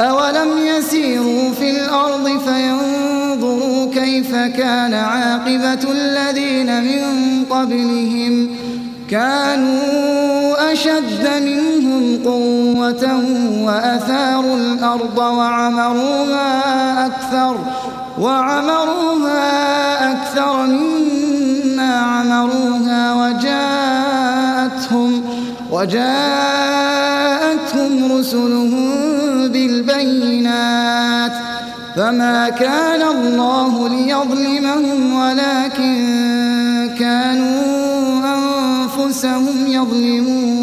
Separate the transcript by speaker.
Speaker 1: أولم يسيروا في الأرض فينظروا كيف كان عاقبة الذين من قبلهم كانوا أشد منهم قوة وأثاروا الأرض وعمروها أكثر مما عمروها وجاءتهم رسلهم بالبينات فما كان الله ليظلمهم ولكن كانوا أنفسهم يظلمون.